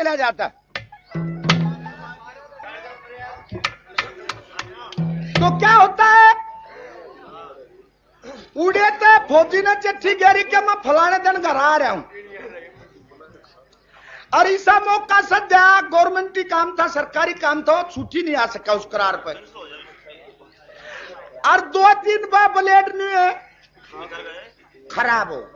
चला जाता। तो क्या होता है, उड़े थे फौजी ने चिट्ठी गेरी के मैं फलाने दिन घर आ रहा हूं, और ऐसा मौका सद्या गवर्नमेंट की काम था, सरकारी काम था, छुट्टी नहीं आ सका उस करार पर, और 2-3 बार ब्लेड नहीं है खराब हो,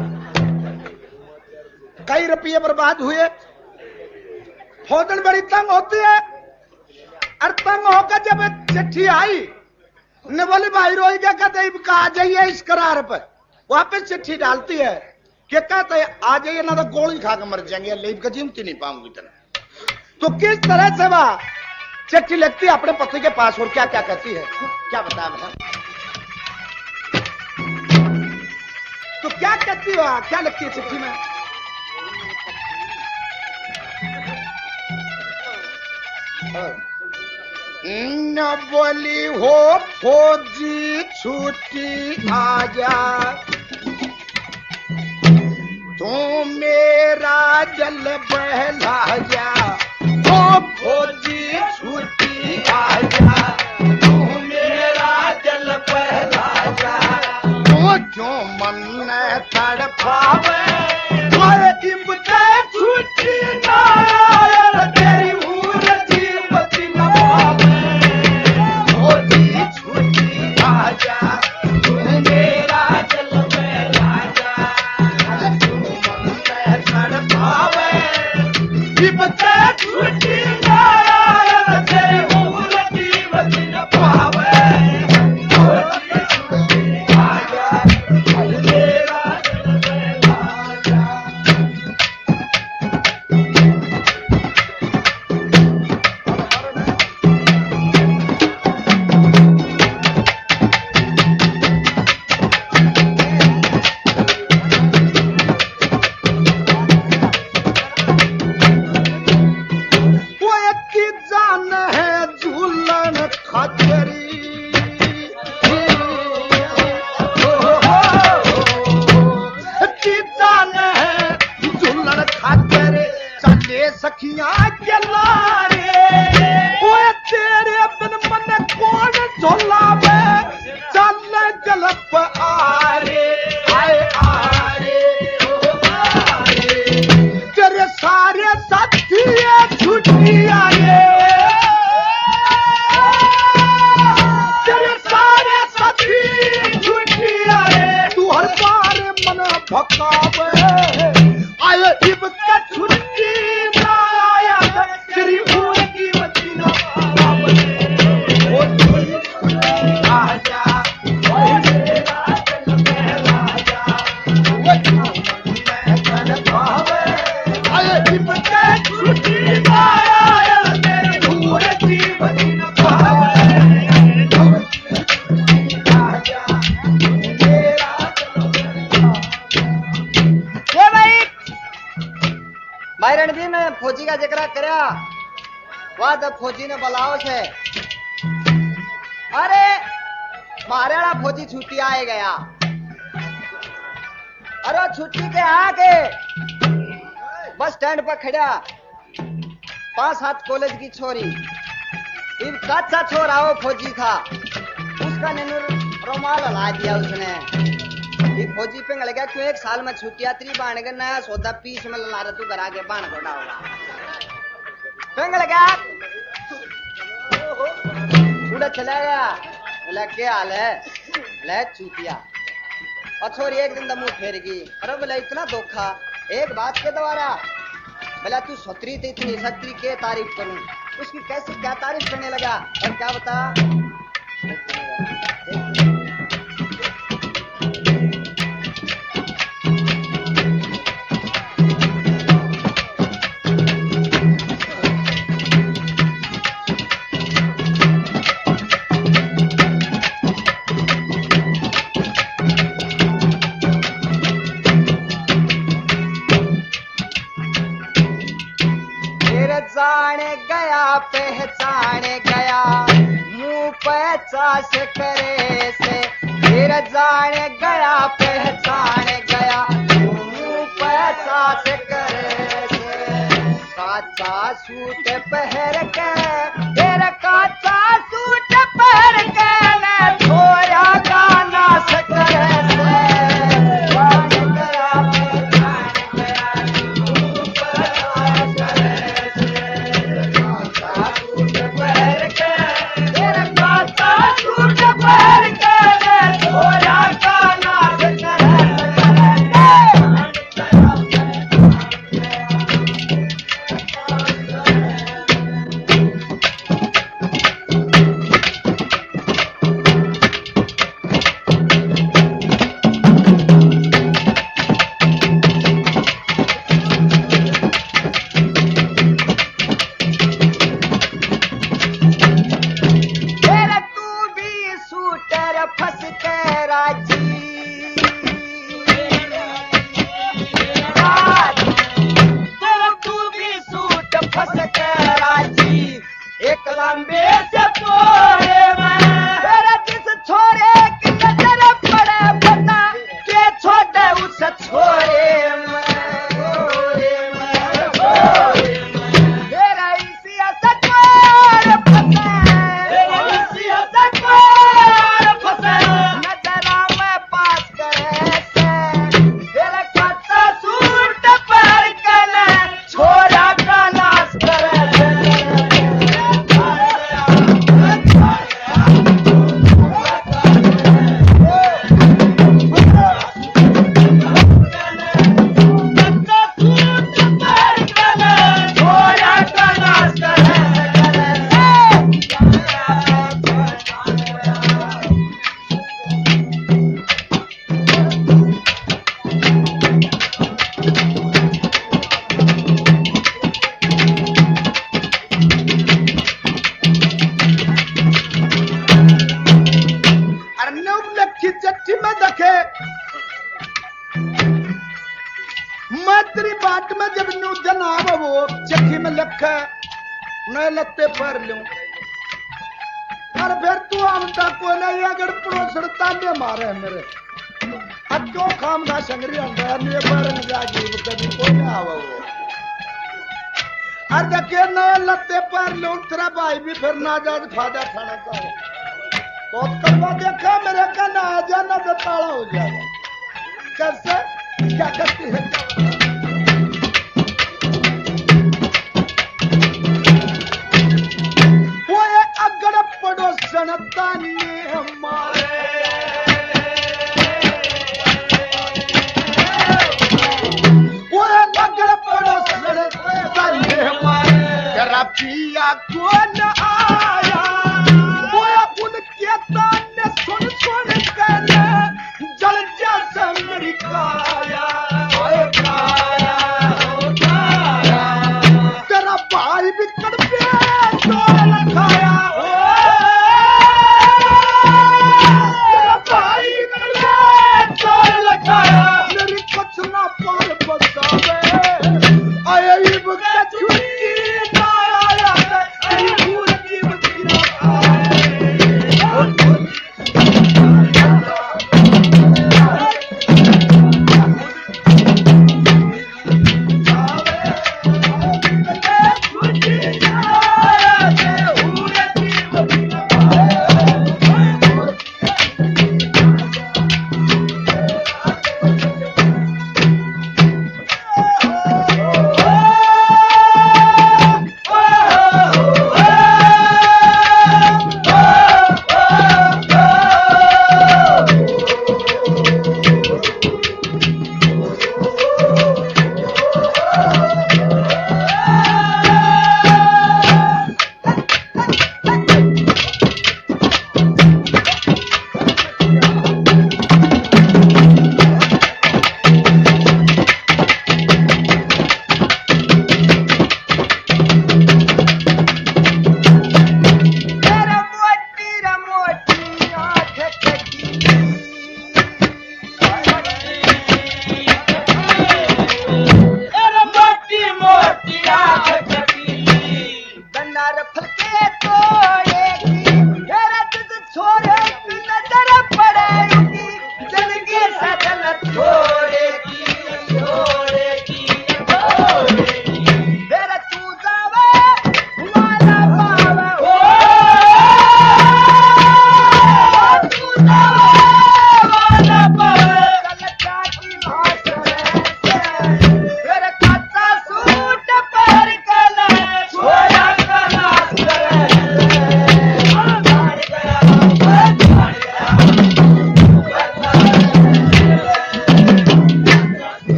कई रुपये बर्बाद हुए। फौजन बड़ी तंग होती है, और तंग होकर जब चिट्ठी आई ने बोले भाई रोई क्या कहते आ जाइए इस करार पर, वापस चिट्ठी डालती है कि कहते आ जाइए ना तो गोली खा के मर जाएंगे, लीव का जीमती नहीं पाऊंगी इतना। तो किस तरह से वह चिट्ठी लिखती है अपने पति के पास, और क्या क्या कहती है, क्या बताया बता। तो क्या कहती है, क्या लिखती है चिट्ठी में, न बोली हो फौजी छुट्टी आजा, तू मेरा जल बहला जा, ओ फौजी छुट्टी आजा, तू मेरा जल बहला जा, तू जो मन तड़पावे इब्ते छुट्टी ना आया, तेरी मूर्ति मती न पावे, फौजी छुट्टी आजा, तू मेरा जल बहला जा, तू मन तड़पावे इब्ते छुट्टी ना आया, तेरी मूर्ति मती न पावे, फौजी छुट्टी आजा, तू मेरा जल बहला जा। सखियां के लारे ओए तेरे बिन मन कौन झोलावे, चल गलप आरे आए आरे आरे, तेरे सारे साथी छुट्टी आए, तेरे सारे साथी छुट्टी आए, तू हर बार मन भकावे आए इब का छुट्टी ना आया, तेरी भूल की मती ना पावे, ओ छुट्टी आजा, ओए मेरा दिल बहला जा, ओ मैं तन पावे आए इब का छुट्टी ना आया, तेरी भूल की मती ना पावे, आजा मेरा दिल बहला। भाई रणदीप ने फौजी का जिक्र करया, वह जब फौजी ने बुलाओ से, अरे मारे वाला फौजी छुट्टी आए गया, अरे छुट्टी के आके बस स्टैंड पर खड़ा 5-7 कॉलेज की छोरी, इन कच्चा छोरा वो फौजी था, उसका रुमाल हला दिया उसने, ये फौजी पे लगा क्यों 1 साल में छुट्टियां 3 बाण के नया सौदा 20 में ला रहा, तू घर आके बाण घोड़ा होगा पेंग लगा उड़ा चला गया, बोला क्या हाल है, ले चूतिया, और छोरी एक दिन मुंह फेर गई, अरे बोला इतना धोखा एक बात के द्वारा, बोला तू सत्री थी इतनी सत्री के तारीफ करूं, उसकी कैसे क्या तारीफ करने लगा, और क्या बता पहचान गया मुंह पे चाश करे से, फिर जान गया पहचान गया मुंह पे चाश करे से, काचा सूट पहर के, तेरा काचा सूट पहर के न थोड़ा गाना सकरे से लत्ते पर लूं और फिर तू आमता को नहीं अगर पड़ोसड़ता ने मारे मेरे अब क्यों काम ना संगरी अंदर ने पर जागी कभी को ना आवा वो और देखे न लत्ते पर लूं तेरा भाई भी फिर ना जा फायदा खाना चाहे तो करवा देखा मेरे का ना आ जाना तो ताला हो जाएगा कैसे क्या करती है पड़ोसनता ने हमारे वो अगर पड़ोसनता ने हमारे तेरा पिया कौन आया वो उनके ताने सुन सुन कर जल जैसा मेरी काया तेरा भाई भी कड़पे तोड़ लगाया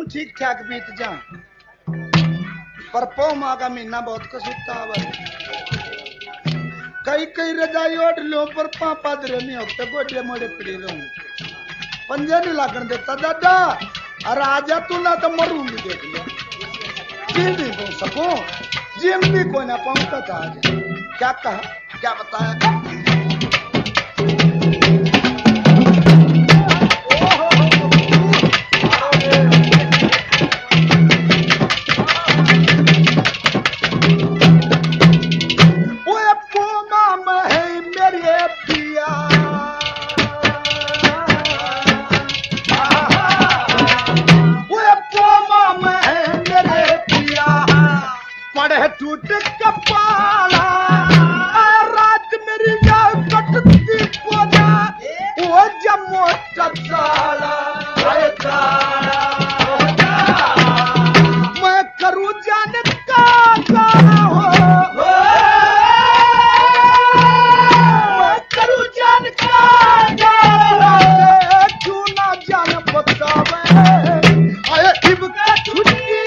ठीक ठाक बीत जा पर पो माँ का महीना बहुत कसूता कई कई रजाई ओढ़ लो पर पापा दरे में होते गोडे मोड़े पड़ी रहूं पंजे नहीं लागन देता दादा अरे आजा तू ना तो मरूंगी देख लो जी नहीं हो सकूं जिम भी कोई ना पहुंचता था आज क्या कहा क्या बताया टूट कपाला रात मेरी कटती पोजा वो जमो चला मैं करूँ जान का मैं करूँ जान का क्यों ना जान बतावे आए इबका छुट्टी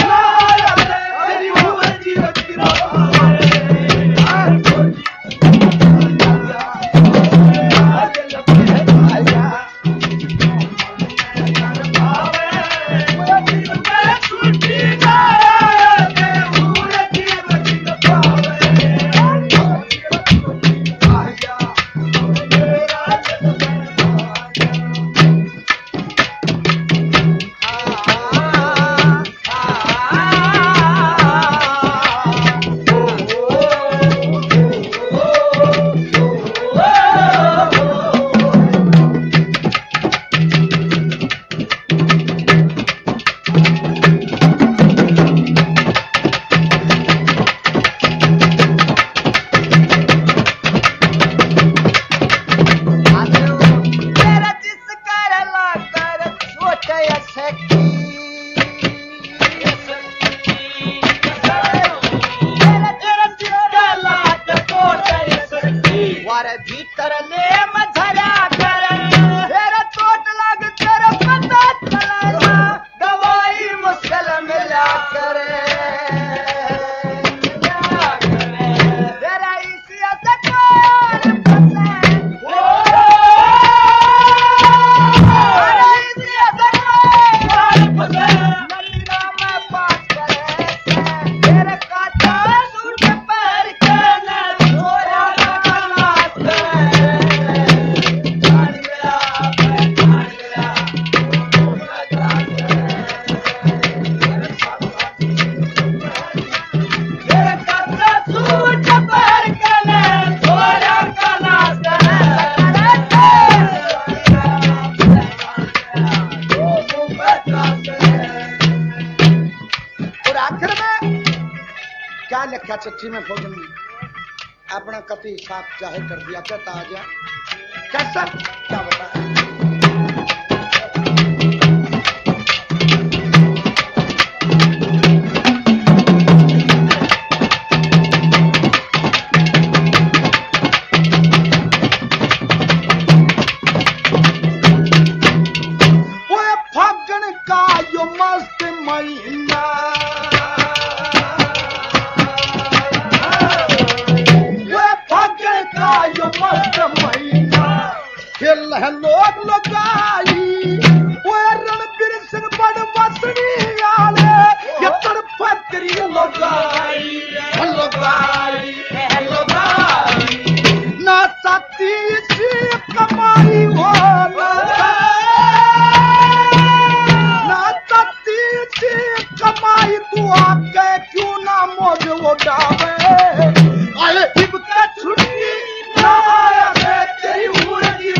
चिट्ठी में फौजन अपना कति साफ जाहिर कर दिया कहता आ जा कैसा क्या बताया वो फागुन का यो मस्त महीना लोग लगाई वो रणबीर सिंह बड़ बसनी आले ये तड़पतरी लगाई ना चाहती सी कमाई हो ना चाहती सी कमाई तू आके क्यों ना मौज उड़ावे आए इबका छुट्टी ना आया तेरी उड़दी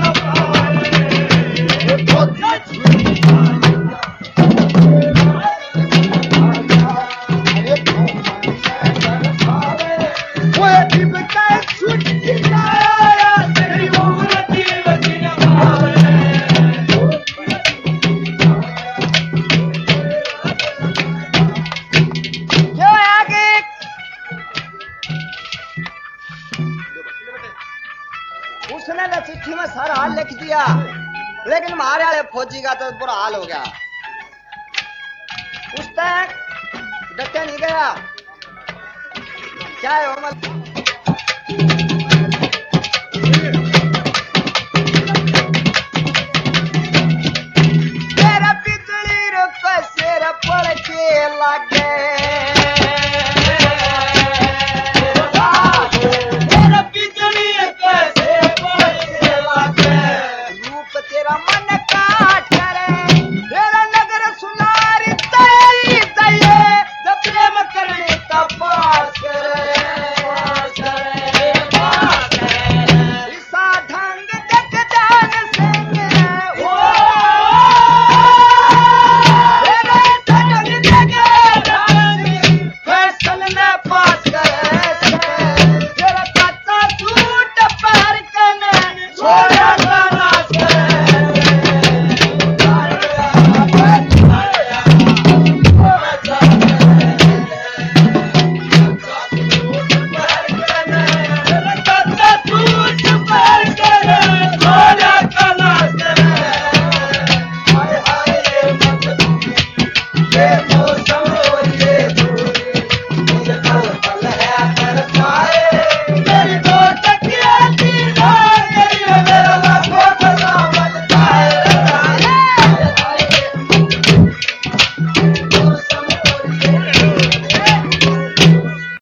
उसने ना चिट्ठी में सारा हाल लिख दिया, लेकिन हमारे वाले फौजी का तो बुरा हाल हो गया। डट्टा नहीं गया क्या है वो मत तेरा पितली रो पसेरा पड़ के लगे